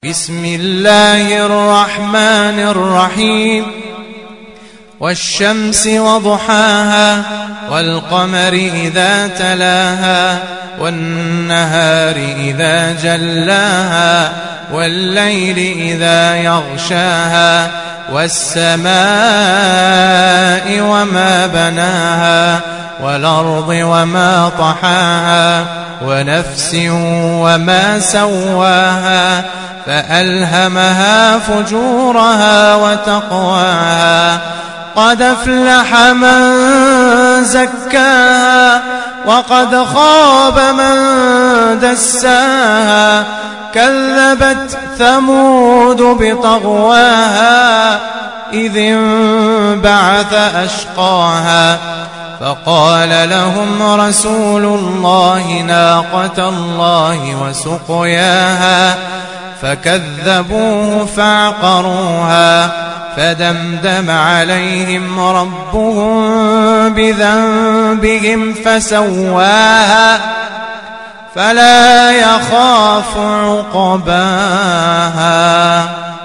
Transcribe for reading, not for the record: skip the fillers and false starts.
بسم الله الرحمن الرحيم والشمس وضحاها والقمر إذا تلاها والنهار إذا جلاها والليل إذا يغشاها والسماء وما بناها والأرض وما طحاها ونفس وما سواها فألهمها فجورها وتقواها قد أفلح من زكاها وقد خاب من دساها كذبت ثمود بطغواها إذ انبعث أشقاها فقال لهم رسول الله ناقة الله وسقياها فكذبوه فعقروها فدمدم عليهم ربهم بذنبهم فسواها فلا يخاف عقباها.